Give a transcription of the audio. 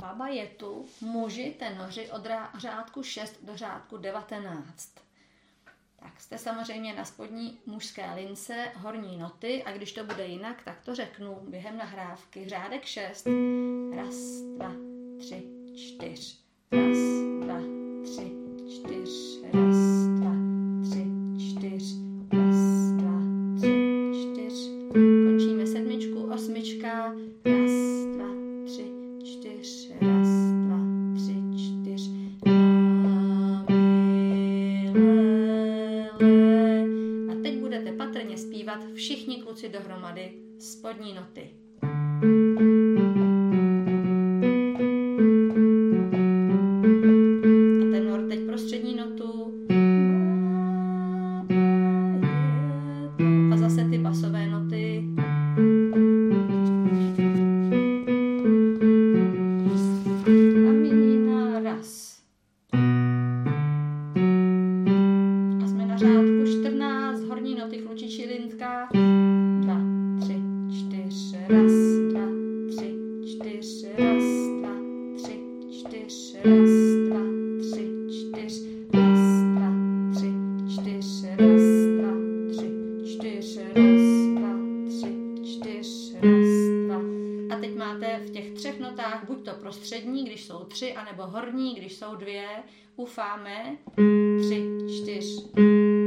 Baba je tu, muži, tenoři od řádku 6 do řádku 19. Tak jste samozřejmě na spodní mužské lince, horní noty a když to bude jinak, tak to řeknu během nahrávky. Řádek 6. 1, 2, 3, 4. 1, 2, 3, 4. 1, 2, 3, 4. 1, 2, 3, 4. Končíme sedmičku, osmička. 1, 2, 3, 4. 1, 2, 3, 4. A teď budete patrně zpívat všichni kluci dohromady spodní noty. A tenor teď prostřední notu. A zase ty basové noty. A mína raz. A jsme na řádku 14, horní noty, klučičí lintka. 2, 3, 4, 1, 2, 3, 4, 1, 2, 3, 4, 1, 2, 3, 4, 1, 2, 3, 4, 1, 2, 3, 4, 1, 2, 3, 4, 1, 2. A teď máte v těch třech notách buď to prostřední, když jsou 3, anebo horní, když jsou 2. Ufáme 3, 4.